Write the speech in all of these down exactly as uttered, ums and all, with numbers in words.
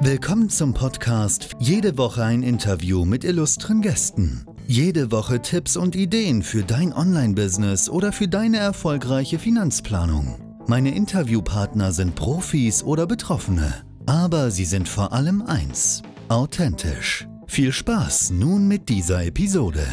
Willkommen zum Podcast Jede Woche ein Interview mit illustren Gästen. Jede Woche Tipps und Ideen für dein Online-Business oder für deine erfolgreiche Finanzplanung. Meine Interviewpartner sind Profis oder Betroffene, aber sie sind vor allem eins: authentisch. Viel Spaß nun mit dieser Episode.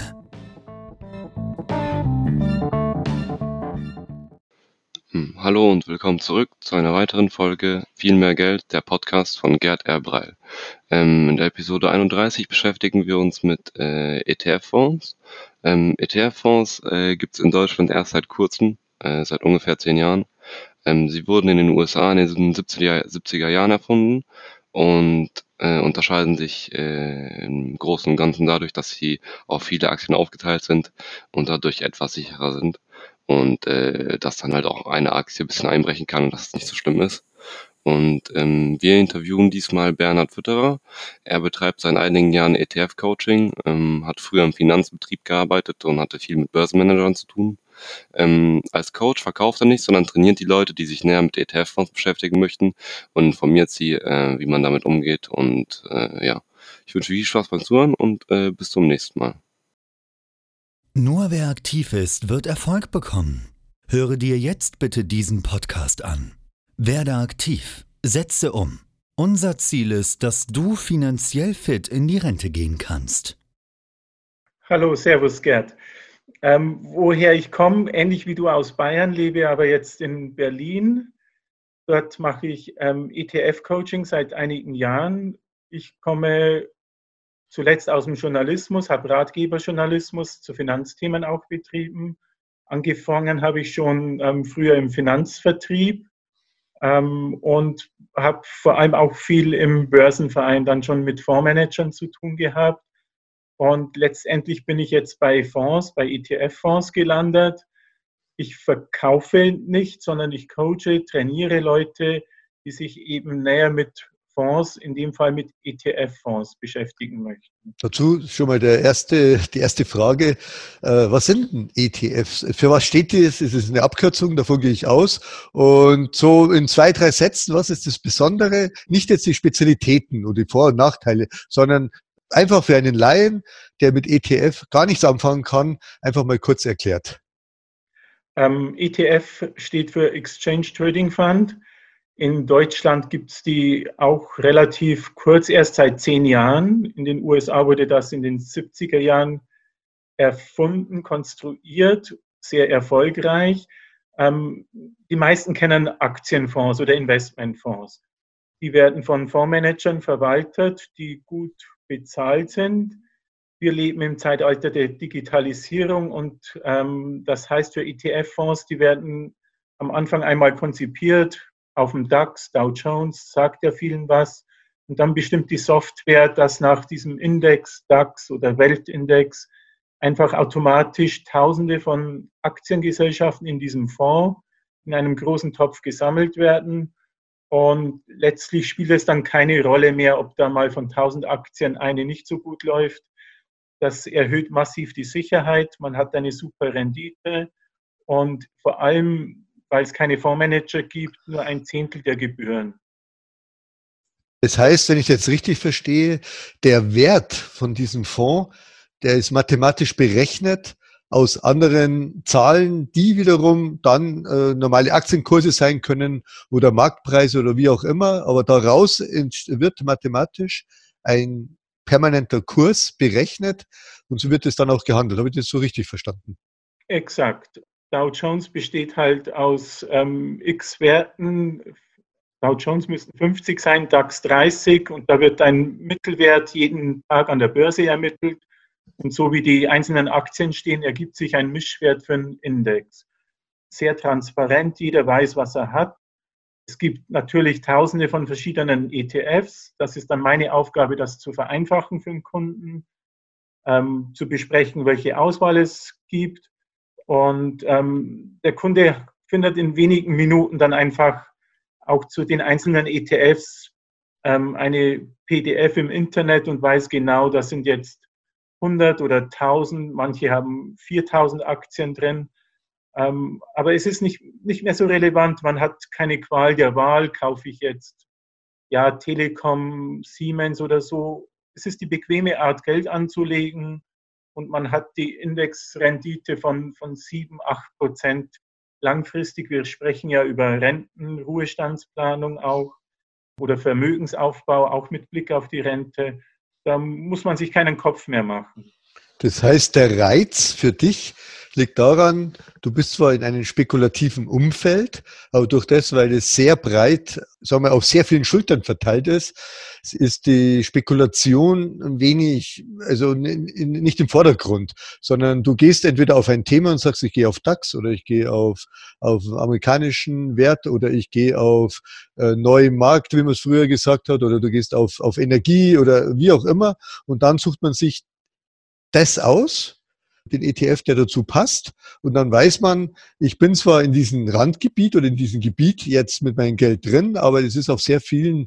Hm, Hallo und willkommen zurück zu einer weiteren Folge Viel mehr Geld, der Podcast von Gerd R. Breil. Ähm, in der Episode einunddreißig beschäftigen wir uns mit äh, E T F-Fonds. Ähm, E T F-Fonds äh, gibt es in Deutschland erst seit kurzem, äh, seit ungefähr zehn Jahren. Ähm, sie wurden in den U S A in den siebziger Jahren erfunden und äh, unterscheiden sich äh, im Großen und Ganzen dadurch, dass sie auf viele Aktien aufgeteilt sind und dadurch etwas sicherer sind. Und äh, dass dann halt auch eine Aktie ein bisschen einbrechen kann und dass es nicht so schlimm ist. Und ähm, wir interviewen diesmal Bernhard Fütterer. Er betreibt seit einigen Jahren E T F-Coaching, ähm, hat früher im Finanzbetrieb gearbeitet und hatte viel mit Börsenmanagern zu tun. Ähm, als Coach verkauft er nicht, sondern trainiert die Leute, die sich näher mit E T F-Fonds beschäftigen möchten und informiert sie, äh, wie man damit umgeht. Und äh, ja, ich wünsche viel Spaß beim Zuhören und äh, bis zum nächsten Mal. Nur wer aktiv ist, wird Erfolg bekommen. Höre dir jetzt bitte diesen Podcast an. Werde aktiv, setze um. Unser Ziel ist, dass du finanziell fit in die Rente gehen kannst. Hallo, servus Gerd. Ähm, woher ich komme, ähnlich wie du aus Bayern, lebe aber jetzt in Berlin. Dort mache ich ähm, E T F-Coaching seit einigen Jahren. Ich komme zuletzt aus dem Journalismus, habe Ratgeberjournalismus zu Finanzthemen auch betrieben. Angefangen habe ich schon ähm, früher im Finanzvertrieb ähm, und habe vor allem auch viel im Börsenverein dann schon mit Fondsmanagern zu tun gehabt. Und letztendlich bin ich jetzt bei Fonds, bei E T F-Fonds gelandet. Ich verkaufe nicht, sondern ich coache, trainiere Leute, die sich eben näher mit Fonds, in dem Fall mit E T F-Fonds beschäftigen möchten. Dazu schon mal der erste, die erste Frage. Äh, was sind denn E T Fs? Für was steht das? Ist es eine Abkürzung? Davon gehe ich aus. Und so in zwei, drei Sätzen, was ist das Besondere? Nicht jetzt die Spezialitäten und die Vor- und Nachteile, sondern einfach für einen Laien, der mit E T F gar nichts anfangen kann, einfach mal kurz erklärt. Ähm, E T F steht für Exchange Trading Fund. In Deutschland gibt es die auch relativ kurz, erst seit zehn Jahren. In den U S A wurde das in den siebziger Jahren erfunden, konstruiert, sehr erfolgreich. Ähm, die meisten kennen Aktienfonds oder Investmentfonds. Die werden von Fondsmanagern verwaltet, die gut bezahlt sind. Wir leben im Zeitalter der Digitalisierung und ähm, das heißt für E T F-Fonds, die werden am Anfang einmal konzipiert auf dem DAX, Dow Jones, sagt ja vielen was. Und dann bestimmt die Software, dass nach diesem Index, DAX oder Weltindex, einfach automatisch Tausende von Aktiengesellschaften in diesem Fonds in einem großen Topf gesammelt werden. Und letztlich spielt es dann keine Rolle mehr, ob da mal von tausend Aktien eine nicht so gut läuft. Das erhöht massiv die Sicherheit. Man hat eine super Rendite und vor allem, weil es keine Fondsmanager gibt, nur ein Zehntel der Gebühren. Das heißt, wenn ich jetzt richtig verstehe, der Wert von diesem Fonds, der ist mathematisch berechnet aus anderen Zahlen, die wiederum dann äh, normale Aktienkurse sein können oder Marktpreise oder wie auch immer. Aber daraus wird mathematisch ein permanenter Kurs berechnet und so wird es dann auch gehandelt. Habe ich das so richtig verstanden? Exakt. Dow Jones besteht halt aus ähm, X Werten. Dow Jones müssten fünfzig sein, DAX dreißig und da wird ein Mittelwert jeden Tag an der Börse ermittelt. Und so wie die einzelnen Aktien stehen, ergibt sich ein Mischwert für einen Index. Sehr transparent, jeder weiß, was er hat. Es gibt natürlich tausende von verschiedenen E T Fs. Das ist dann meine Aufgabe, das zu vereinfachen für den Kunden, ähm, zu besprechen, welche Auswahl es gibt. Und ähm, der Kunde findet in wenigen Minuten dann einfach auch zu den einzelnen E T Fs ähm, eine P D F im Internet und weiß genau, das sind jetzt hundert oder tausend, manche haben viertausend Aktien drin. Ähm, aber es ist nicht, nicht mehr so relevant, man hat keine Qual der Wahl, kaufe ich jetzt ja, Telekom, Siemens oder so. Es ist die bequeme Art, Geld anzulegen und man hat die Indexrendite von, von sieben, acht Prozent langfristig. Wir sprechen ja über Renten, Ruhestandsplanung auch oder Vermögensaufbau, auch mit Blick auf die Rente. Da muss man sich keinen Kopf mehr machen. Das heißt, der Reiz für dich liegt daran, du bist zwar in einem spekulativen Umfeld, aber durch das, weil es sehr breit, sagen wir, auf sehr vielen Schultern verteilt ist, ist die Spekulation wenig, also nicht im Vordergrund, sondern du gehst entweder auf ein Thema und sagst, ich gehe auf DAX oder ich gehe auf, auf amerikanischen Wert oder ich gehe auf äh, neuen Markt, wie man es früher gesagt hat, oder du gehst auf, auf Energie oder wie auch immer und dann sucht man sich das aus, den E T F, der dazu passt. Und dann weiß man, ich bin zwar in diesem Randgebiet oder in diesem Gebiet jetzt mit meinem Geld drin, aber es ist auf sehr vielen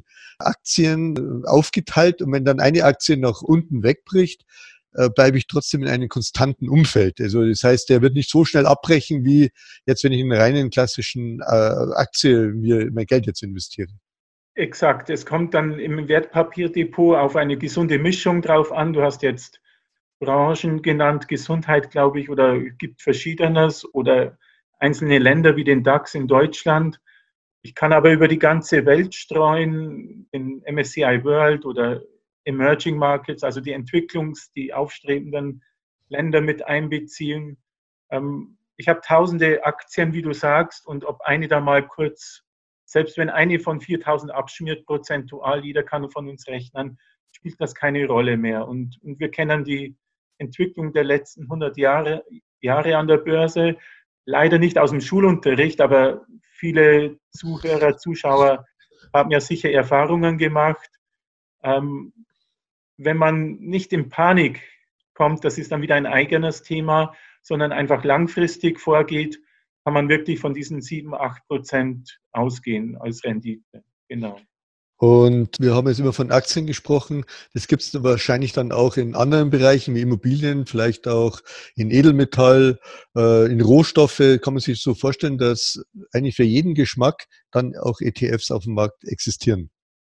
Aktien aufgeteilt. Und wenn dann eine Aktie nach unten wegbricht, bleibe ich trotzdem in einem konstanten Umfeld. Also das heißt, der wird nicht so schnell abbrechen, wie jetzt, wenn ich in einen reinen klassischen Aktie mir mein Geld jetzt investiere. Exakt. Es kommt dann im Wertpapierdepot auf eine gesunde Mischung drauf an. Du hast jetzt Branchen genannt, Gesundheit, glaube ich, oder es gibt Verschiedenes oder einzelne Länder wie den DAX in Deutschland. Ich kann aber über die ganze Welt streuen, in M S C I World oder Emerging Markets, also die Entwicklungs-, die aufstrebenden Länder mit einbeziehen. Ich habe tausende Aktien, wie du sagst, und ob eine da mal kurz, selbst wenn eine von viertausend abschmiert, prozentual, jeder kann von uns rechnen, spielt das keine Rolle mehr. Und, und wir kennen die Entwicklung der letzten hundert Jahre, Jahre an der Börse, leider nicht aus dem Schulunterricht, aber viele Zuhörer, Zuschauer haben ja sicher Erfahrungen gemacht. Ähm, wenn man nicht in Panik kommt, das ist dann wieder ein eigenes Thema, sondern einfach langfristig vorgeht, kann man wirklich von diesen sieben, acht Prozent ausgehen als Rendite. Genau. Und wir haben jetzt immer von Aktien gesprochen. Das gibt es wahrscheinlich dann auch in anderen Bereichen wie Immobilien, vielleicht auch in Edelmetall, äh, in Rohstoffe. Kann man sich so vorstellen, dass eigentlich für jeden Geschmack dann auch E T Fs auf dem Markt existieren?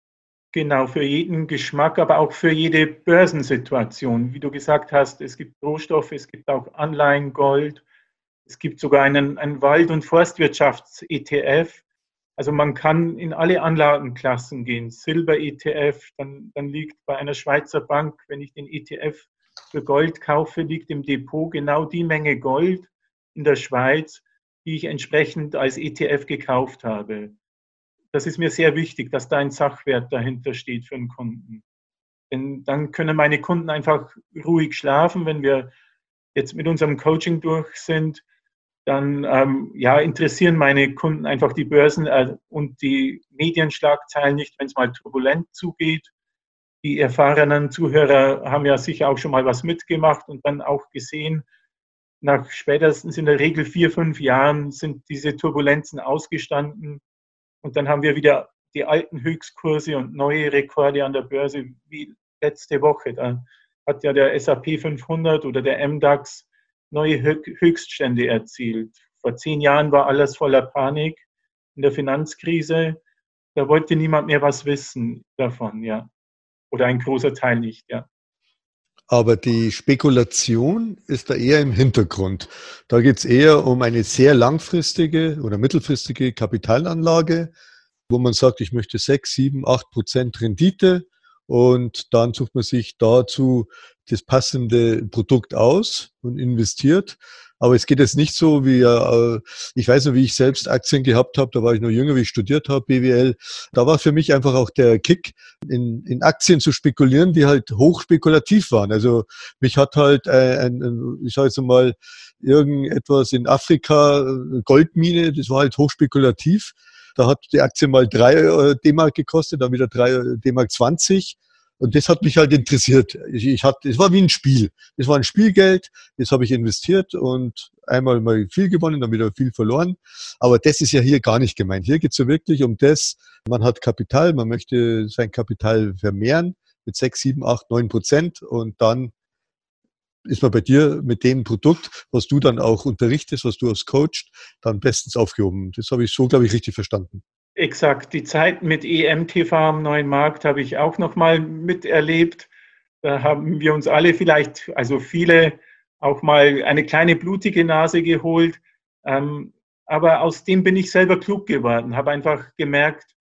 Genau, für jeden Geschmack, aber auch für jede Börsensituation. Wie du gesagt hast, es gibt Rohstoffe, es gibt auch Anleihen, Gold, es gibt sogar einen, einen Wald- und Forstwirtschafts-E T F. Also man kann in alle Anlagenklassen gehen. Silber-E T F, dann, dann liegt bei einer Schweizer Bank, wenn ich den E T F für Gold kaufe, liegt im Depot genau die Menge Gold in der Schweiz, die ich entsprechend als E T F gekauft habe. Das ist mir sehr wichtig, dass da ein Sachwert dahinter steht für einen Kunden. Denn dann können meine Kunden einfach ruhig schlafen, wenn wir jetzt mit unserem Coaching durch sind. Dann ähm, ja, interessieren meine Kunden einfach die Börsen äh, und die Medienschlagzeilen nicht, wenn es mal turbulent zugeht. Die erfahrenen Zuhörer haben ja sicher auch schon mal was mitgemacht und dann auch gesehen, nach spätestens in der Regel vier, fünf Jahren sind diese Turbulenzen ausgestanden und dann haben wir wieder die alten Höchstkurse und neue Rekorde an der Börse, wie letzte Woche. Da hat ja der S and P fünfhundert oder der M DAX neue Höchststände erzielt. Vor zehn Jahren war alles voller Panik in der Finanzkrise. Da wollte niemand mehr was wissen davon, ja. Oder ein großer Teil nicht, ja. Aber die Spekulation ist da eher im Hintergrund. Da geht es eher um eine sehr langfristige oder mittelfristige Kapitalanlage, wo man sagt, ich möchte sechs, sieben, acht Prozent Rendite und dann sucht man sich dazu das passende Produkt aus und investiert. Aber es geht jetzt nicht so wie, äh, ich weiß noch, wie ich selbst Aktien gehabt habe, da war ich noch jünger, wie ich studiert habe, B W L. Da war für mich einfach auch der Kick, in, in Aktien zu spekulieren, die halt hochspekulativ waren. Also mich hat halt, äh, ein, ein, ich sage jetzt mal, irgendetwas in Afrika, Goldmine, das war halt hochspekulativ. Da hat die Aktie mal drei D-Mark gekostet, dann wieder drei D-Mark zwanzig. Und das hat mich halt interessiert. Ich, ich hatte, es war wie ein Spiel. Es war ein Spielgeld, das habe ich investiert und einmal mal viel gewonnen, dann wieder viel verloren. Aber das ist ja hier gar nicht gemeint. Hier geht es ja wirklich um das, man hat Kapital, man möchte sein Kapital vermehren mit sechs, sieben, acht, neun Prozent und dann ist man bei dir mit dem Produkt, was du dann auch unterrichtest, was du als Coach, dann bestens aufgehoben. Das habe ich so, glaube ich, richtig verstanden. Exakt, die Zeit mit E M T V am neuen Markt habe ich auch noch mal miterlebt. Da haben wir uns alle vielleicht, also viele, auch mal eine kleine blutige Nase geholt. Ähm, aber aus dem bin ich selber klug geworden, habe einfach gemerkt,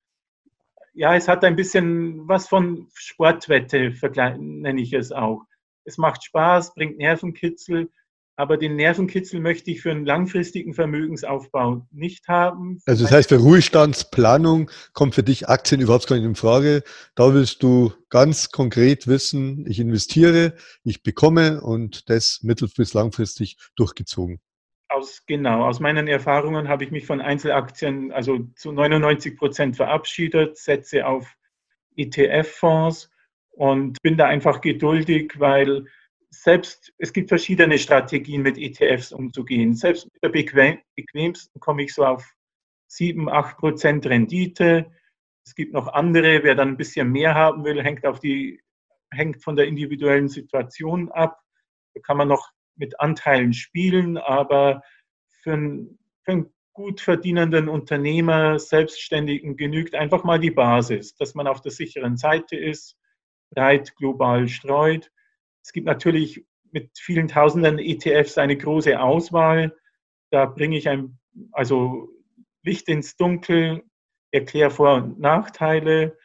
ja, es hat ein bisschen was von Sportwette, nenne ich es auch. Es macht Spaß, bringt Nervenkitzel, aber den Nervenkitzel möchte ich für einen langfristigen Vermögensaufbau nicht haben. Also das heißt, für Ruhestandsplanung kommt für dich Aktien überhaupt gar nicht in Frage. Da willst du ganz konkret wissen, ich investiere, ich bekomme und das mittel- bis langfristig durchgezogen. Aus, genau, aus meinen Erfahrungen habe ich mich von Einzelaktien also zu neunundneunzig Prozent verabschiedet, setze auf E T F-Fonds und bin da einfach geduldig, weil selbst, es gibt verschiedene Strategien, mit E T Fs umzugehen. Selbst mit der bequem, bequemsten komme ich so auf sieben, acht Prozent Rendite. Es gibt noch andere, wer dann ein bisschen mehr haben will, hängt, auf die, hängt von der individuellen Situation ab. Da kann man noch mit Anteilen spielen, aber für einen, für einen gut verdienenden Unternehmer, Selbstständigen genügt einfach mal die Basis, dass man auf der sicheren Seite ist, breit global streut. Es gibt natürlich mit vielen tausenden E T Fs eine große Auswahl. Da bringe ich ein, also Licht ins Dunkel, erkläre Vor- und Nachteile.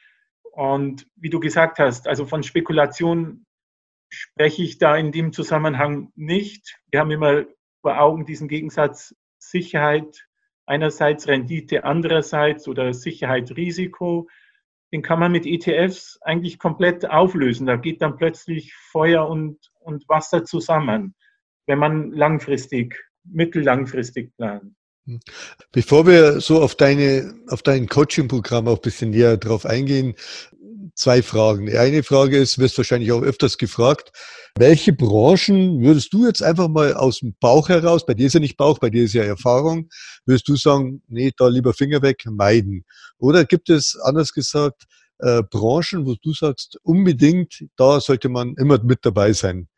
Und wie du gesagt hast, also von Spekulation spreche ich da in dem Zusammenhang nicht. Wir haben immer vor Augen diesen Gegensatz Sicherheit einerseits, Rendite andererseits oder Sicherheit, Risiko. Den kann man mit E T Fs eigentlich komplett auflösen. Da geht dann plötzlich Feuer und, und Wasser zusammen, wenn man langfristig, mittellangfristig plant. Bevor wir so auf deine, auf dein Coaching-Programm auch ein bisschen näher drauf eingehen, zwei Fragen. Die eine Frage ist, wirst wahrscheinlich auch öfters gefragt, welche Branchen würdest du jetzt einfach mal aus dem Bauch heraus, bei dir ist ja nicht Bauch, bei dir ist ja Erfahrung, würdest du sagen, nee, da lieber Finger weg, meiden? Oder gibt es, anders gesagt, äh, Branchen, wo du sagst, unbedingt, da sollte man immer mit dabei sein?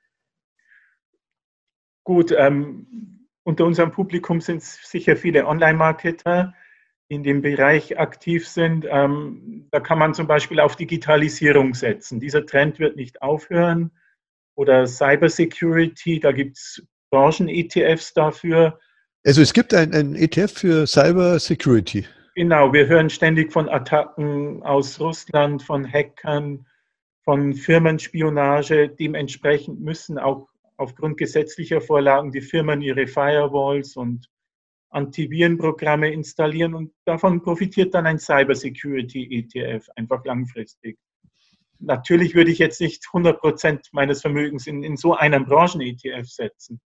Gut, ähm, unter unserem Publikum sind sicher viele Online-Marketer, die in dem Bereich aktiv sind. Ähm, da kann man zum Beispiel auf Digitalisierung setzen. Dieser Trend wird nicht aufhören. Oder Cybersecurity, da gibt es Branchen-E T Fs dafür. Also es gibt ein, ein E T F für Cybersecurity. Genau, wir hören ständig von Attacken aus Russland, von Hackern, von Firmenspionage. Dementsprechend müssen auch aufgrund gesetzlicher Vorlagen die Firmen ihre Firewalls und Antivirenprogramme installieren und davon profitiert dann ein Cybersecurity-E T F einfach langfristig. Natürlich würde ich jetzt nicht hundert Prozent meines Vermögens in, in so einen Branchen-E T F setzen.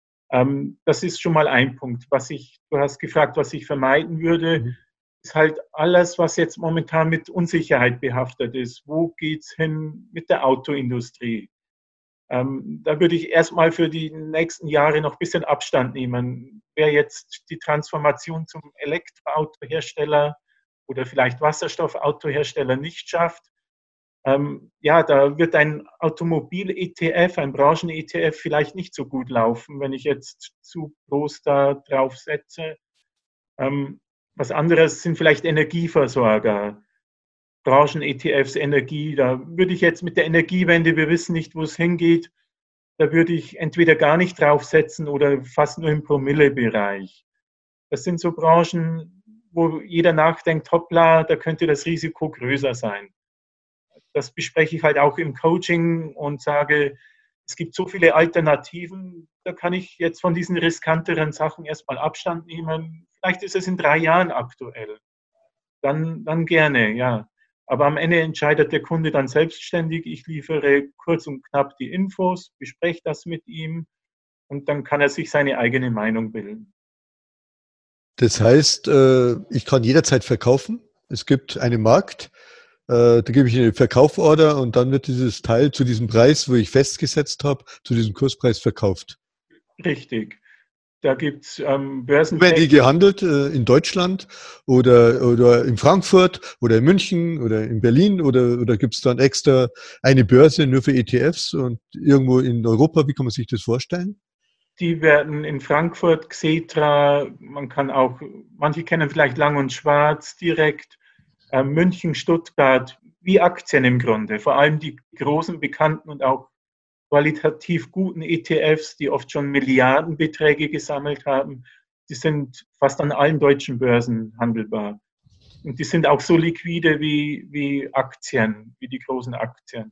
Ähm, das ist schon mal ein Punkt. Was ich, du hast gefragt, was ich vermeiden würde, mhm. ist halt alles, was jetzt momentan mit Unsicherheit behaftet ist. Wo geht es hin mit der Autoindustrie? Ähm, da würde ich erstmal für die nächsten Jahre noch ein bisschen Abstand nehmen. Wer jetzt die Transformation zum Elektroautohersteller oder vielleicht Wasserstoffautohersteller nicht schafft, ähm, ja, da wird ein Automobil-E T F, ein Branchen-E T F vielleicht nicht so gut laufen, wenn ich jetzt zu groß da drauf setze. Ähm, was anderes sind vielleicht Energieversorger. Branchen-E T Fs, Energie, da würde ich jetzt mit der Energiewende, wir wissen nicht, wo es hingeht, da würde ich entweder gar nicht draufsetzen oder fast nur im Promille-Bereich. Das sind so Branchen, wo jeder nachdenkt, hoppla, da könnte das Risiko größer sein. Das bespreche ich halt auch im Coaching und sage, es gibt so viele Alternativen, da kann ich jetzt von diesen riskanteren Sachen erstmal Abstand nehmen. Vielleicht ist es in drei Jahren aktuell. Dann, dann gerne, ja. Aber am Ende entscheidet der Kunde dann selbstständig. Ich liefere kurz und knapp die Infos, bespreche das mit ihm und dann kann er sich seine eigene Meinung bilden. Das heißt, ich kann jederzeit verkaufen. Es gibt einen Markt, da gebe ich eine Verkaufsorder und dann wird dieses Teil zu diesem Preis, wo ich festgesetzt habe, zu diesem Kurspreis verkauft. Richtig. Da gibt es ähm, Börsen. Werden die gehandelt äh, in Deutschland oder, oder in Frankfurt oder in München oder in Berlin oder, oder gibt es dann extra eine Börse nur für E T Fs und irgendwo in Europa? Wie kann man sich das vorstellen? die werden in Frankfurt, Xetra, man kann auch, manche kennen vielleicht Lang und Schwarz direkt, äh, München, Stuttgart, wie Aktien im Grunde. Vor allem die großen, bekannten und auch qualitativ guten E T Fs, die oft schon Milliardenbeträge gesammelt haben, die sind fast an allen deutschen Börsen handelbar. Und die sind auch so liquide wie, wie Aktien, wie die großen Aktien.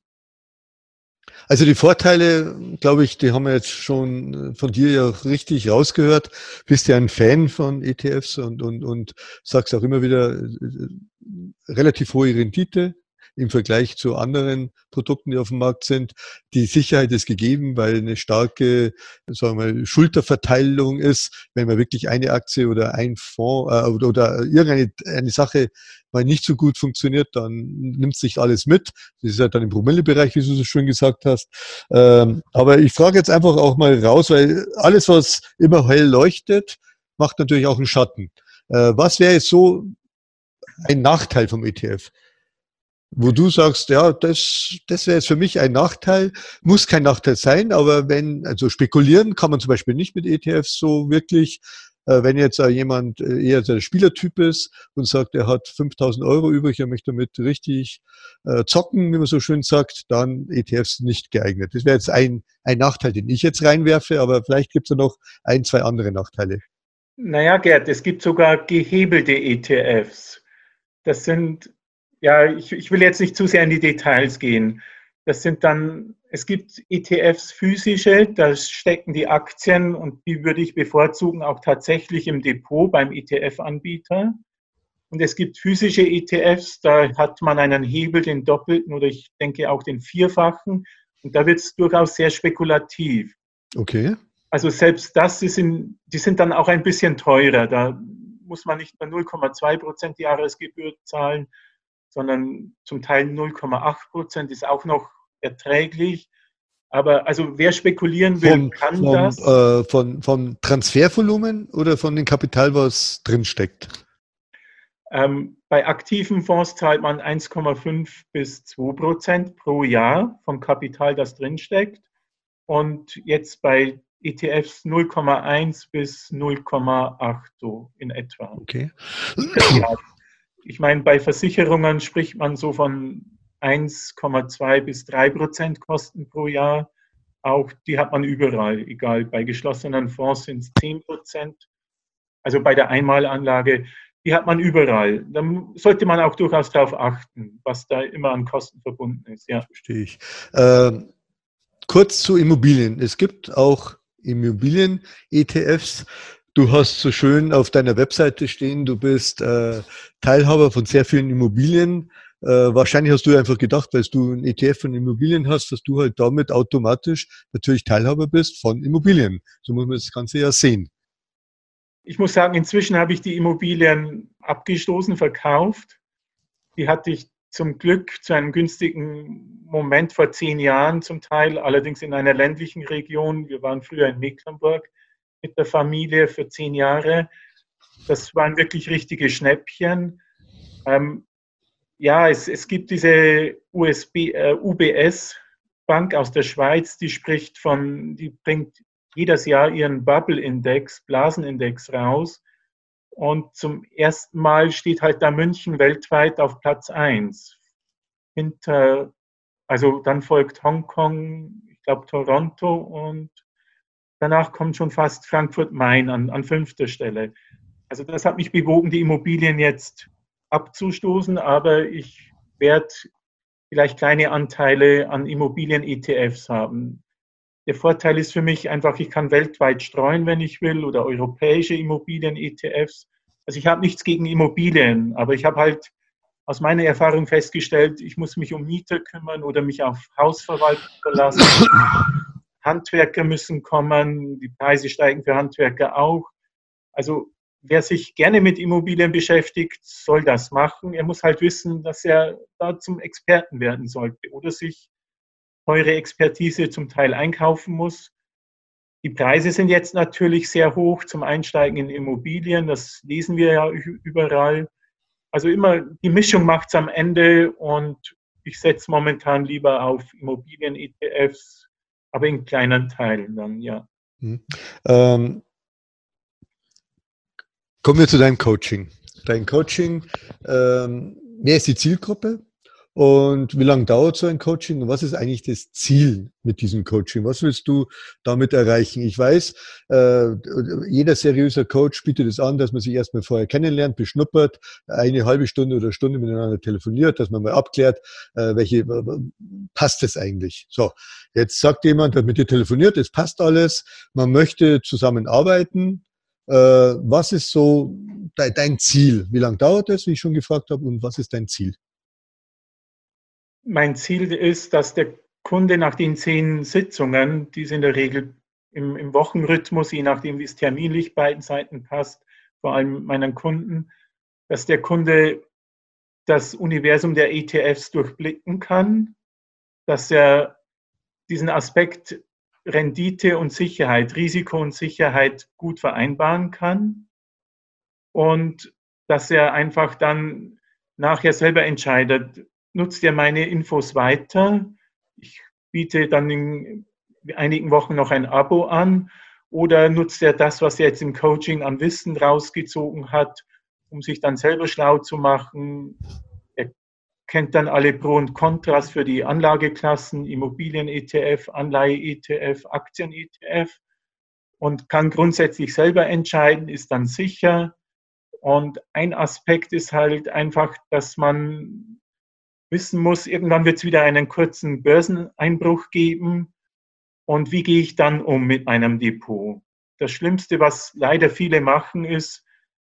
Also die Vorteile, glaube ich, die haben wir jetzt schon von dir ja richtig rausgehört. Bist ja ein Fan von E T Fs und, und, und sagst auch immer wieder äh, relativ hohe Rendite im Vergleich zu anderen Produkten, die auf dem Markt sind. Die Sicherheit ist gegeben, weil eine starke, sagen wir mal, Schulterverteilung ist. Wenn man wirklich eine Aktie oder ein Fonds äh, oder, oder irgendeine eine Sache mal nicht so gut funktioniert, dann nimmt sich alles mit. Das ist halt dann im Promillebereich, wie du so schön gesagt hast. Ähm, aber ich frage jetzt einfach auch mal raus, weil alles, was immer hell leuchtet, macht natürlich auch einen Schatten. Äh, was wäre jetzt so ein Nachteil vom E T F? Wo du sagst, ja, das, das wäre jetzt für mich ein Nachteil, muss kein Nachteil sein, aber wenn, also spekulieren kann man zum Beispiel nicht mit E T Fs so wirklich. Äh, wenn jetzt äh, jemand äh, eher der Spielertyp ist und sagt, er hat fünftausend Euro übrig, er möchte damit richtig äh, zocken, wie man so schön sagt, dann E T Fs nicht geeignet. Das wäre jetzt ein, ein Nachteil, den ich jetzt reinwerfe, aber vielleicht gibt es ja noch ein, zwei andere Nachteile. Naja, Gerd, es gibt sogar gehebelte E T Fs. Das sind, ja, ich, ich will jetzt nicht zu sehr in die Details gehen. Das sind dann, es gibt E T Fs physische, da stecken die Aktien und die würde ich bevorzugen auch tatsächlich im Depot beim E T F-Anbieter. Und es gibt physische E T Fs, da hat man einen Hebel, den doppelten oder ich denke auch den vierfachen. Und da wird es durchaus sehr spekulativ. Okay. Also selbst das, die sind, die sind dann auch ein bisschen teurer. Da muss man nicht nur null Komma zwei Prozent Jahresgebühr zahlen, sondern zum Teil null Komma acht Prozent ist auch noch erträglich. Aber also wer spekulieren will, Vom, kann vom, das. äh, von, vom Transfervolumen oder von dem Kapital, was drinsteckt? Ähm, bei aktiven Fonds zahlt man eins Komma fünf bis zwei Prozent pro Jahr vom Kapital, das drinsteckt. Und jetzt bei E T Fs null Komma eins bis null Komma acht so in etwa. Okay. Ja. Ich meine, bei Versicherungen spricht man so von eins Komma zwei bis drei Prozent Kosten pro Jahr. Auch die hat man überall, egal. Bei geschlossenen Fonds sind es zehn Prozent. Also bei der Einmalanlage, die hat man überall. Da sollte man auch durchaus darauf achten, was da immer an Kosten verbunden ist. Ja. Verstehe ich. Ähm, kurz zu Immobilien. Es gibt auch Immobilien-E T Fs. Du hast so schön auf deiner Webseite stehen, du bist äh, Teilhaber von sehr vielen Immobilien. Äh, wahrscheinlich hast du einfach gedacht, weil du ein E T F von Immobilien hast, dass du halt damit automatisch natürlich Teilhaber bist von Immobilien. So muss man das Ganze ja sehen. Ich muss sagen, inzwischen habe ich die Immobilien abgestoßen, verkauft. Die hatte ich zum Glück zu einem günstigen Moment vor zehn Jahren zum Teil, allerdings in einer ländlichen Region. Wir waren früher in Mecklenburg mit der Familie für zehn Jahre. Das waren wirklich richtige Schnäppchen. Ähm, ja, es, es gibt diese U S B, äh, U B S-Bank aus der Schweiz, die spricht von, die bringt jedes Jahr ihren Bubble-Index, Blasenindex raus. Und zum ersten Mal steht halt da München weltweit auf Platz eins. Hinter, also dann folgt Hongkong, ich glaube Toronto und danach kommt schon fast Frankfurt-Main an, an fünfter Stelle. Also das hat mich bewogen, die Immobilien jetzt abzustoßen, aber ich werde vielleicht kleine Anteile an Immobilien-E T Fs haben. Der Vorteil ist für mich einfach, ich kann weltweit streuen, wenn ich will, oder europäische Immobilien-E T Fs. Also ich habe nichts gegen Immobilien, aber ich habe halt aus meiner Erfahrung festgestellt, ich muss mich um Mieter kümmern oder mich auf Hausverwaltung verlassen. Handwerker müssen kommen, die Preise steigen für Handwerker auch. Also wer sich gerne mit Immobilien beschäftigt, soll das machen. Er muss halt wissen, dass er da zum Experten werden sollte oder sich teure Expertise zum Teil einkaufen muss. Die Preise sind jetzt natürlich sehr hoch zum Einsteigen in Immobilien. Das lesen wir ja überall. Also immer die Mischung macht es am Ende und ich setze momentan lieber auf Immobilien-E T Fs, aber in kleinen Teilen dann, ja. Mhm. Ähm, kommen wir zu deinem Coaching. Dein Coaching, ähm, wer ist die Zielgruppe und wie lange dauert so ein Coaching und was ist eigentlich das Ziel mit diesem Coaching? Was willst du damit erreichen? Ich weiß, äh, jeder seriöse Coach bietet es an, dass man sich erstmal vorher kennenlernt, beschnuppert, eine halbe Stunde oder Stunde miteinander telefoniert, dass man mal abklärt, äh, welche passt es eigentlich. So, jetzt sagt jemand, der mit dir telefoniert, es passt alles, man möchte zusammenarbeiten. Äh, was ist so de dein Ziel? Wie lange dauert es, wie ich schon gefragt habe, und was ist dein Ziel? Mein Ziel ist, dass der Kunde nach den zehn Sitzungen, die es in der Regel im, im Wochenrhythmus, je nachdem wie es terminlich beiden Seiten passt, vor allem meinen Kunden, dass der Kunde das Universum der E T Fs durchblicken kann, dass er diesen Aspekt Rendite und Sicherheit, Risiko und Sicherheit gut vereinbaren kann und dass er einfach dann nachher selber entscheidet, nutzt er meine Infos weiter. Ich biete dann in einigen Wochen noch ein Abo an oder nutzt er das, was er jetzt im Coaching an Wissen rausgezogen hat, um sich dann selber schlau zu machen. Er kennt dann alle Pro und Kontras für die Anlageklassen, Immobilien-E T F, Anleihe-E T F, Aktien-E T F und kann grundsätzlich selber entscheiden, ist dann sicher. Und ein Aspekt ist halt einfach, dass man wissen muss, irgendwann wird es wieder einen kurzen Börseneinbruch geben. Und wie gehe ich dann um mit meinem Depot? Das Schlimmste, was leider viele machen, ist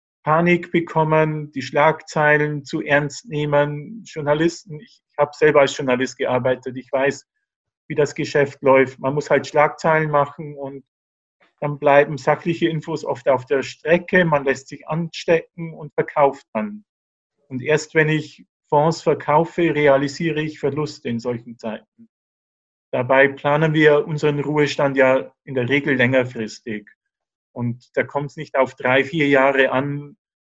Panik bekommen, die Schlagzeilen zu ernst nehmen. Journalisten, ich habe selber als Journalist gearbeitet, ich weiß, wie das Geschäft läuft. Man muss halt Schlagzeilen machen und dann bleiben sachliche Infos oft auf der Strecke, man lässt sich anstecken und verkauft dann. Und erst wenn ich Fonds verkaufe, realisiere ich Verluste in solchen Zeiten. Dabei planen wir unseren Ruhestand ja in der Regel längerfristig. Und da kommt es nicht auf drei, vier Jahre an,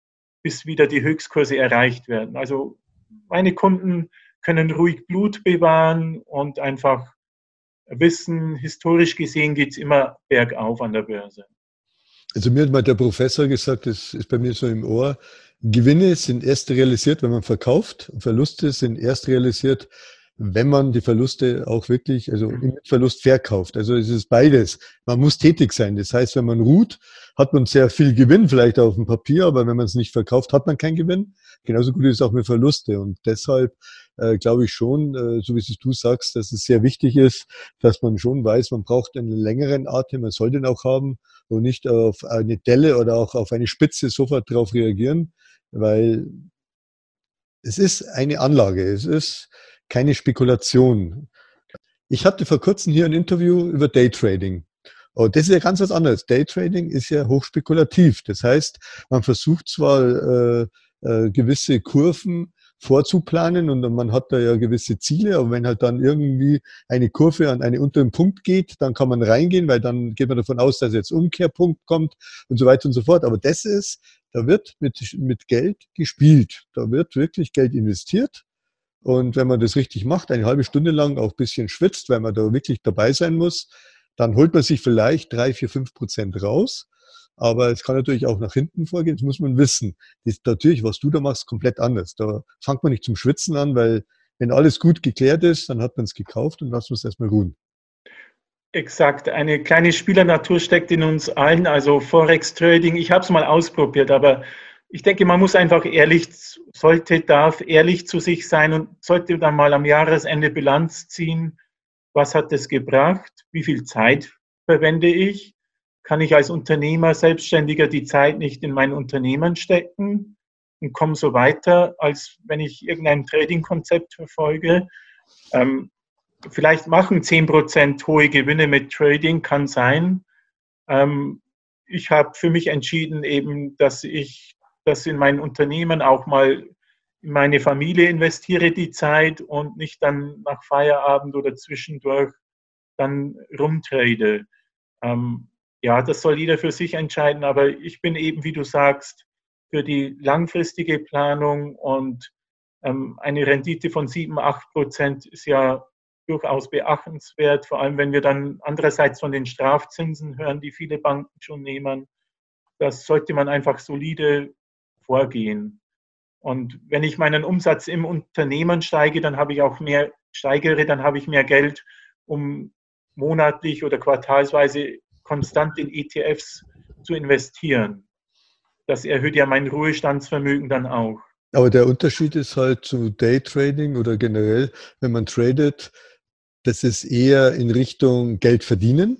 bis wieder die Höchstkurse erreicht werden. Also meine Kunden können ruhig Blut bewahren und einfach wissen, historisch gesehen geht es immer bergauf an der Börse. Also mir hat mal der Professor gesagt, das ist bei mir so im Ohr, Gewinne sind erst realisiert, wenn man verkauft, Verluste sind erst realisiert, wenn man die Verluste auch wirklich, also im Verlust verkauft. Also es ist beides. Man muss tätig sein. Das heißt, wenn man ruht, hat man sehr viel Gewinn, vielleicht auf dem Papier, aber wenn man es nicht verkauft, hat man keinen Gewinn. Genauso gut ist es auch mit Verluste. Und deshalb äh, glaube ich schon, äh, so wie es du sagst, dass es sehr wichtig ist, dass man schon weiß, man braucht einen längeren Atem, man soll den auch haben und nicht auf eine Delle oder auch auf eine Spitze sofort darauf reagieren, weil es ist eine Anlage, es ist keine Spekulation. Ich hatte vor kurzem hier ein Interview über Daytrading. Und das ist ja ganz was anderes. Daytrading ist ja hochspekulativ. Das heißt, man versucht zwar äh, äh, gewisse Kurven vorzuplanen und man hat da ja gewisse Ziele, aber wenn halt dann irgendwie eine Kurve an einen unteren Punkt geht, dann kann man reingehen, weil dann geht man davon aus, dass jetzt Umkehrpunkt kommt und so weiter und so fort. Aber das ist, da wird mit, mit Geld gespielt. Da wird wirklich Geld investiert. Und wenn man das richtig macht, eine halbe Stunde lang auch ein bisschen schwitzt, weil man da wirklich dabei sein muss, dann holt man sich vielleicht drei, vier, fünf Prozent raus. Aber es kann natürlich auch nach hinten vorgehen, das muss man wissen. Das ist natürlich, was du da machst, komplett anders. Da fängt man nicht zum Schwitzen an, weil wenn alles gut geklärt ist, dann hat man es gekauft und lassen wir es erstmal ruhen. Exakt, eine kleine Spielernatur steckt in uns allen, also Forex-Trading. Ich habe es mal ausprobiert, aber ich denke, man muss einfach ehrlich, sollte, darf ehrlich zu sich sein und sollte dann mal am Jahresende Bilanz ziehen. Was hat das gebracht? Wie viel Zeit verwende ich? Kann ich als Unternehmer, Selbstständiger die Zeit nicht in mein Unternehmen stecken und komme so weiter, als wenn ich irgendein Trading-Konzept verfolge? Ähm, vielleicht machen zehn Prozent hohe Gewinne mit Trading, kann sein. Ähm, ich habe für mich entschieden, eben, dass ich das in mein Unternehmen auch mal in meine Familie investiere, die Zeit und nicht dann nach Feierabend oder zwischendurch dann rumtrade. Ähm, ja, das soll jeder für sich entscheiden, aber ich bin eben, wie du sagst, für die langfristige Planung und ähm, eine Rendite von sieben, acht Prozent ist ja durchaus beachtenswert, vor allem wenn wir dann andererseits von den Strafzinsen hören, die viele Banken schon nehmen. Das sollte man einfach solide vorgehen. Und wenn ich meinen Umsatz im Unternehmen steige, dann habe ich auch mehr, steigere, dann habe ich mehr Geld, um monatlich oder quartalsweise konstant in E T Fs zu investieren. Das erhöht ja mein Ruhestandsvermögen dann auch. Aber der Unterschied ist halt zu Daytrading oder generell, wenn man tradet, das ist eher in Richtung Geld verdienen,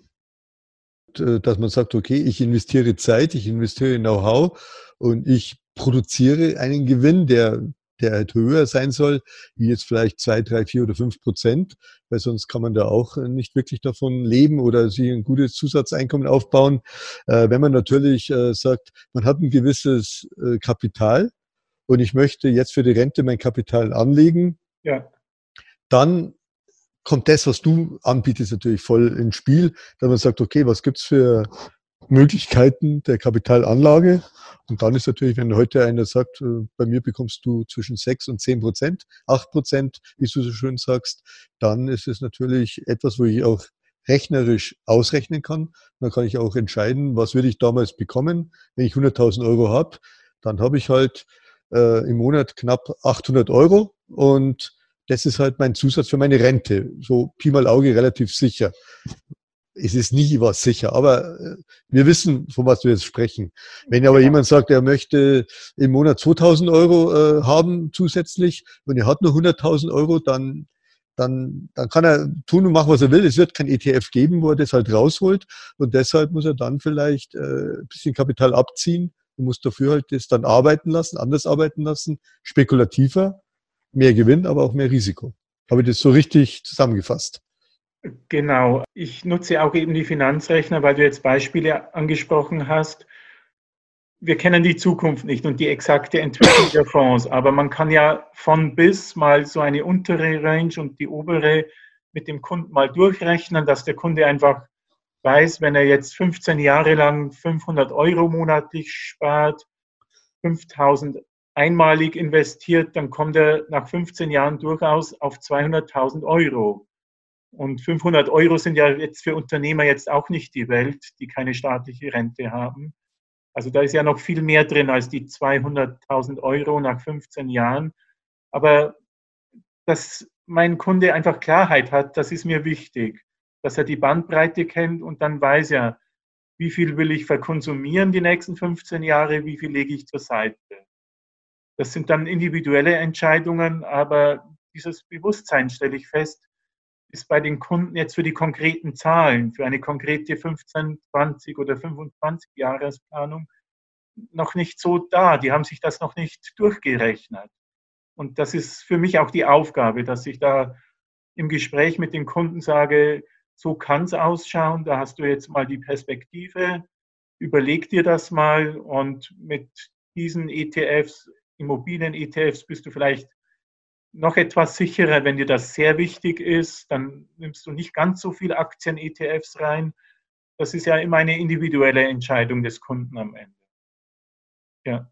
dass man sagt, okay, ich investiere Zeit, ich investiere Know-how und ich produziere einen Gewinn, der, der halt höher sein soll, wie jetzt vielleicht zwei, drei, vier oder fünf Prozent, weil sonst kann man da auch nicht wirklich davon leben oder sich ein gutes Zusatzeinkommen aufbauen. Äh, wenn man natürlich äh, sagt, man hat ein gewisses äh, Kapital und ich möchte jetzt für die Rente mein Kapital anlegen, ja. Dann kommt das, was du anbietest, natürlich voll ins Spiel, dass man sagt, okay, was gibt's für Möglichkeiten der Kapitalanlage? Und dann ist natürlich, wenn heute einer sagt, bei mir bekommst du zwischen sechs und zehn Prozent, acht Prozent, wie du so schön sagst, dann ist es natürlich etwas, wo ich auch rechnerisch ausrechnen kann. Dann kann ich auch entscheiden, was würde ich damals bekommen. Wenn ich hunderttausend Euro habe, dann habe ich halt äh, im Monat knapp achthundert Euro und das ist halt mein Zusatz für meine Rente. So Pi mal Auge relativ sicher. Es ist nie was sicher, aber wir wissen, von was wir jetzt sprechen. Wenn aber ja. jemand sagt, er möchte im Monat zweitausend Euro äh, haben zusätzlich und er hat nur hunderttausend Euro, dann, dann, dann kann er tun und machen, was er will. Es wird kein E T F geben, wo er das halt rausholt und deshalb muss er dann vielleicht äh, ein bisschen Kapital abziehen und muss dafür halt das dann arbeiten lassen, anders arbeiten lassen, spekulativer, mehr Gewinn, aber auch mehr Risiko. Habe ich das so richtig zusammengefasst? Genau. Ich nutze auch eben die Finanzrechner, weil du jetzt Beispiele angesprochen hast. Wir kennen die Zukunft nicht und die exakte Entwicklung der Fonds, aber man kann ja von bis mal so eine untere Range und die obere mit dem Kunden mal durchrechnen, dass der Kunde einfach weiß, wenn er jetzt fünfzehn Jahre lang fünfhundert Euro monatlich spart, fünftausend einmalig investiert, dann kommt er nach fünfzehn Jahren durchaus auf zweihunderttausend Euro. Und fünfhundert Euro sind ja jetzt für Unternehmer jetzt auch nicht die Welt, die keine staatliche Rente haben. Also da ist ja noch viel mehr drin als die zweihunderttausend Euro nach fünfzehn Jahren. Aber dass mein Kunde einfach Klarheit hat, das ist mir wichtig. Dass er die Bandbreite kennt und dann weiß er, wie viel will ich verkonsumieren die nächsten fünfzehn Jahre, wie viel lege ich zur Seite. Das sind dann individuelle Entscheidungen, aber dieses Bewusstsein, stelle ich fest, ist bei den Kunden jetzt für die konkreten Zahlen, für eine konkrete fünfzehn, zwanzig oder fünfundzwanzig Jahresplanung noch nicht so da. Die haben sich das noch nicht durchgerechnet. Und das ist für mich auch die Aufgabe, dass ich da im Gespräch mit den Kunden sage, so kann es ausschauen, da hast du jetzt mal die Perspektive, überleg dir das mal und mit diesen E T Fs, Immobilien-E T Fs bist du vielleicht noch etwas sicherer, wenn dir das sehr wichtig ist, dann nimmst du nicht ganz so viele Aktien-E T Fs rein. Das ist ja immer eine individuelle Entscheidung des Kunden am Ende. Ja.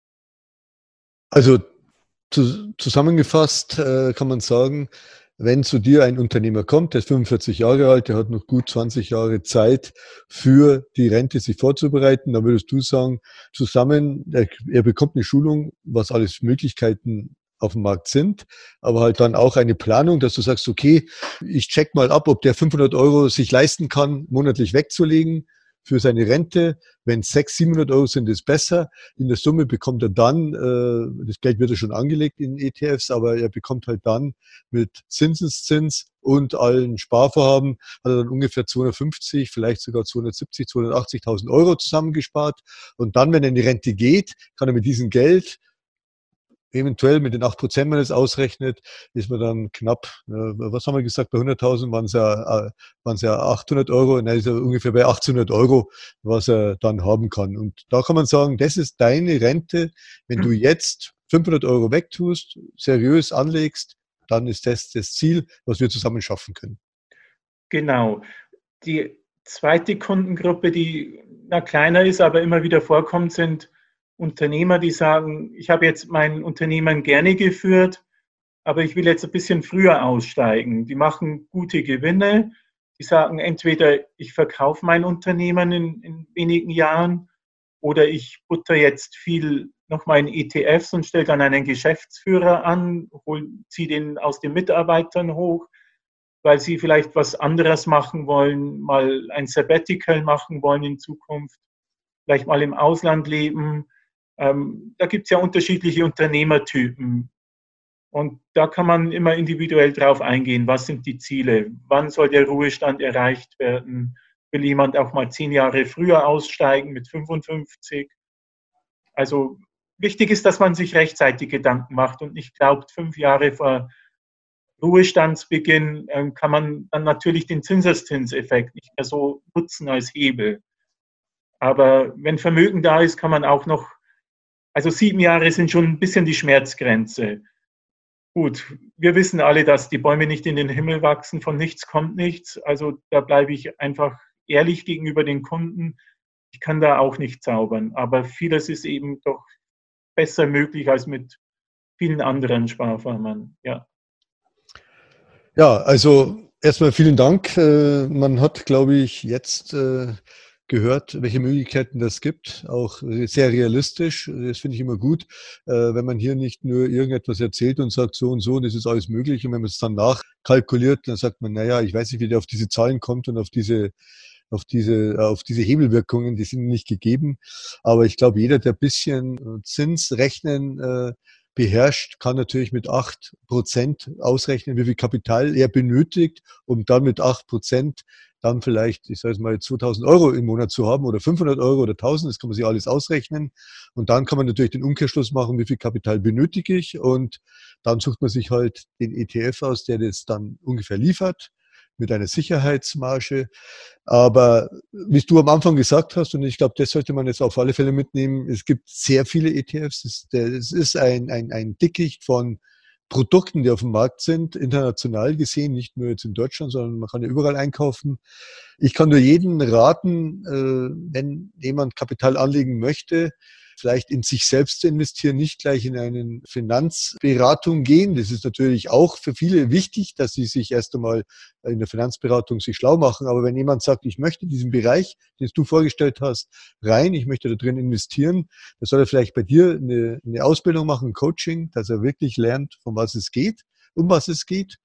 Also zu, zusammengefasst äh, kann man sagen, wenn zu dir ein Unternehmer kommt, der ist fünfundvierzig Jahre alt, der hat noch gut zwanzig Jahre Zeit für die Rente sich vorzubereiten, dann würdest du sagen, zusammen, er, er bekommt eine Schulung, was alles Möglichkeiten auf dem Markt sind, aber halt dann auch eine Planung, dass du sagst, okay, ich check mal ab, ob der fünfhundert Euro sich leisten kann, monatlich wegzulegen für seine Rente. Wenn es sechshundert, siebenhundert Euro sind, ist besser. In der Summe bekommt er dann, äh, das Geld wird er schon angelegt in E T Fs, aber er bekommt halt dann mit Zinseszins und allen Sparvorhaben, hat er dann ungefähr zweihundertfünfzig, vielleicht sogar zweihundertsiebzig, zweihundertachtzigtausend Euro zusammengespart. Und dann, wenn er in die Rente geht, kann er mit diesem Geld eventuell mit den acht Prozent, wenn man das ausrechnet, ist man dann knapp, äh, was haben wir gesagt, bei hunderttausend waren es ja, äh, waren es ja achthundert Euro, nein, ist er ungefähr bei achtzehnhundert Euro, was er dann haben kann. Und da kann man sagen, das ist deine Rente. Wenn du jetzt fünfhundert Euro wegtust, seriös anlegst, dann ist das das Ziel, was wir zusammen schaffen können. Genau. Die zweite Kundengruppe, die na, kleiner ist, aber immer wieder vorkommt, sind Unternehmer, die sagen, ich habe jetzt mein Unternehmen gerne geführt, aber ich will jetzt ein bisschen früher aussteigen. Die machen gute Gewinne. Die sagen entweder, ich verkaufe mein Unternehmen in, in wenigen Jahren oder ich butter jetzt viel nochmal in E T Fs und stelle dann einen Geschäftsführer an, ziehe den aus den Mitarbeitern hoch, weil sie vielleicht was anderes machen wollen, mal ein Sabbatical machen wollen in Zukunft, vielleicht mal im Ausland leben. Ähm, da gibt es ja unterschiedliche Unternehmertypen. Und da kann man immer individuell drauf eingehen, was sind die Ziele, wann soll der Ruhestand erreicht werden, will jemand auch mal zehn Jahre früher aussteigen mit fünfundfünfzig. Also wichtig ist, dass man sich rechtzeitig Gedanken macht und nicht glaubt, fünf Jahre vor Ruhestandsbeginn äh, kann man dann natürlich den Zinseszinseffekt nicht mehr so nutzen als Hebel. Aber wenn Vermögen da ist, kann man auch noch, also sieben Jahre sind schon ein bisschen die Schmerzgrenze. Gut, wir wissen alle, dass die Bäume nicht in den Himmel wachsen, von nichts kommt nichts. Also da bleibe ich einfach ehrlich gegenüber den Kunden. Ich kann da auch nicht zaubern, aber vieles ist eben doch besser möglich als mit vielen anderen Sparformen. Ja, ja, also erstmal vielen Dank. Man hat, glaube ich, jetzt gehört, welche Möglichkeiten das gibt, auch sehr realistisch. Das finde ich immer gut, wenn man hier nicht nur irgendetwas erzählt und sagt so und so und das ist alles möglich und wenn man es dann nachkalkuliert, dann sagt man, naja, ich weiß nicht, wie der auf diese Zahlen kommt und auf diese auf diese auf diese Hebelwirkungen, die sind nicht gegeben. Aber ich glaube, jeder, der ein bisschen Zinsrechnen äh, beherrscht, kann natürlich mit acht Prozent ausrechnen, wie viel Kapital er benötigt, um dann mit acht Prozent dann vielleicht, ich sage mal, zweitausend Euro im Monat zu haben oder fünfhundert Euro oder tausend, das kann man sich alles ausrechnen. Und dann kann man natürlich den Umkehrschluss machen, wie viel Kapital benötige ich. Und dann sucht man sich halt den E T F aus, der das dann ungefähr liefert, mit einer Sicherheitsmarge. Aber wie du am Anfang gesagt hast, und ich glaube, das sollte man jetzt auf alle Fälle mitnehmen, es gibt sehr viele E T Fs. Es ist ein, ein, ein Dickicht von Produkten, die auf dem Markt sind, international gesehen, nicht nur jetzt in Deutschland, sondern man kann ja überall einkaufen. Ich kann nur jeden raten, wenn jemand Kapital anlegen möchte, vielleicht in sich selbst zu investieren, nicht gleich in eine Finanzberatung gehen. Das ist natürlich auch für viele wichtig, dass sie sich erst einmal in der Finanzberatung sich schlau machen. Aber wenn jemand sagt, ich möchte diesen Bereich, den du vorgestellt hast, rein, ich möchte da drin investieren, dann soll er vielleicht bei dir eine, eine Ausbildung machen, ein Coaching, dass er wirklich lernt, um was es geht, um was es geht.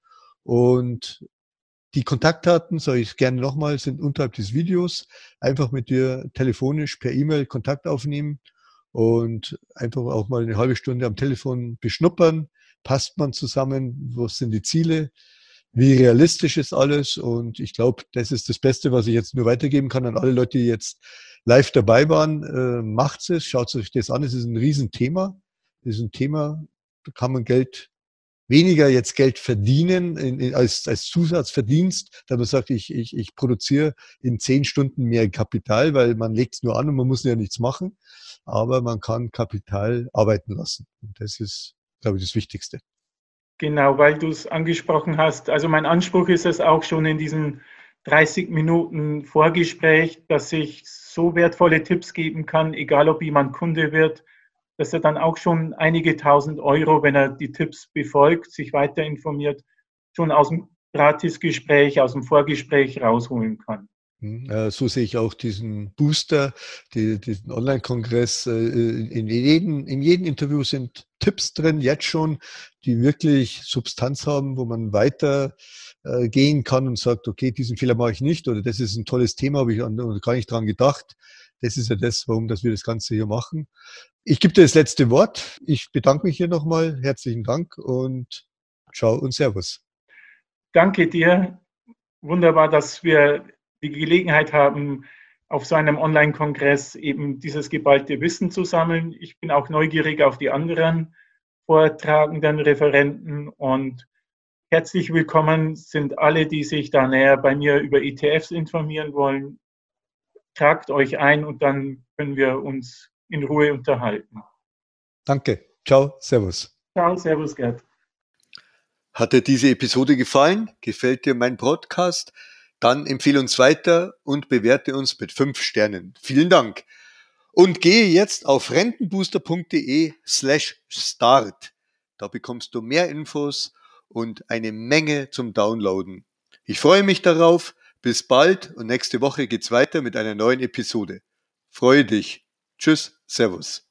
Und die Kontaktdaten, sage ich gerne nochmal, sind unterhalb des Videos. Einfach mit dir telefonisch per E-Mail Kontakt aufnehmen. Und einfach auch mal eine halbe Stunde am Telefon beschnuppern. Passt man zusammen? Was sind die Ziele? Wie realistisch ist alles? Und ich glaube, das ist das Beste, was ich jetzt nur weitergeben kann an alle Leute, die jetzt live dabei waren. Äh, macht es, schaut euch das an. Es ist ein Riesenthema. Es ist ein Thema, da kann man Geld, weniger jetzt Geld verdienen in, in, als, als Zusatzverdienst, da man sagt, ich, ich, ich produziere in zehn Stunden mehr Kapital, weil man legt es nur an und man muss ja nichts machen. Aber man kann Kapital arbeiten lassen. Und das ist, glaube ich, das Wichtigste. Genau, weil du es angesprochen hast. Also mein Anspruch ist es auch schon in diesen dreißig Minuten Vorgespräch, dass ich so wertvolle Tipps geben kann, egal ob jemand Kunde wird, dass er dann auch schon einige tausend Euro, wenn er die Tipps befolgt, sich weiter informiert, schon aus dem Gratisgespräch, aus dem Vorgespräch rausholen kann. So sehe ich auch diesen Booster, die, diesen Online-Kongress. In jedem, in jedem Interview sind Tipps drin, jetzt schon, die wirklich Substanz haben, wo man weiter äh, gehen kann und sagt, okay, diesen Fehler mache ich nicht oder das ist ein tolles Thema, habe ich an, gar nicht dran gedacht. Das ist ja das, warum dass wir das Ganze hier machen. Ich gebe dir das letzte Wort. Ich bedanke mich hier nochmal. Herzlichen Dank und ciao und servus. Danke dir. Wunderbar, dass wir die Gelegenheit haben, auf so einem Online-Kongress eben dieses geballte Wissen zu sammeln. Ich bin auch neugierig auf die anderen vortragenden Referenten und herzlich willkommen sind alle, die sich da näher bei mir über E T Fs informieren wollen. Tragt euch ein und dann können wir uns in Ruhe unterhalten. Danke. Ciao, servus. Ciao, servus, Gerd. Hat dir diese Episode gefallen? Gefällt dir mein Podcast? Dann empfehle uns weiter und bewerte uns mit fünf Sternen. Vielen Dank. Und gehe jetzt auf rentenbooster.de slash start. Da bekommst du mehr Infos und eine Menge zum Downloaden. Ich freue mich darauf. Bis bald und nächste Woche geht's weiter mit einer neuen Episode. Freue dich. Tschüss, Servus.